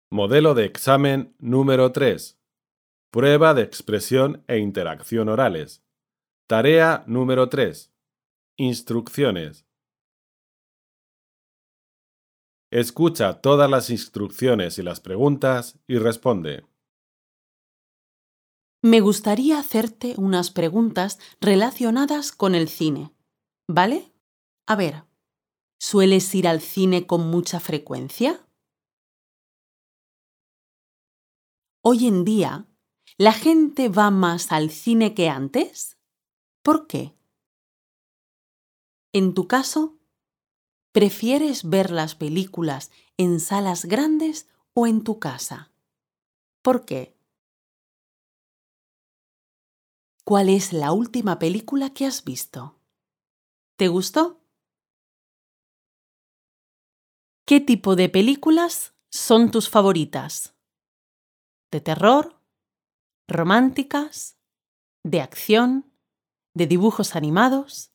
Modelo de examen número 3. Prueba de expresión e interacción orales. Tarea número 3. Instrucciones. Escucha todas las instrucciones y las preguntas y responde. Me gustaría hacerte unas preguntas relacionadas con el cine, ¿vale? A ver, ¿sueles ir al cine con mucha frecuencia? Hoy en día, ¿la gente va más al cine que antes? ¿Por qué? En tu caso, ¿prefieres ver las películas en salas grandes o en tu casa? ¿Por qué? ¿Cuál es la última película que has visto? ¿Te gustó? ¿Qué tipo de películas son tus favoritas? ¿De terror? ¿Románticas? ¿De acción? ¿De dibujos animados?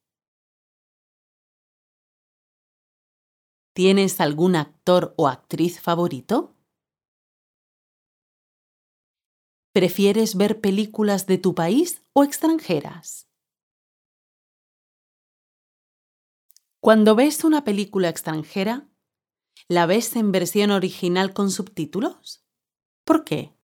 ¿Tienes algún actor o actriz favorito? ¿Prefieres ver películas de tu país o extranjeras? Cuando ves una película extranjera, ¿la ves en versión original con subtítulos? ¿Por qué?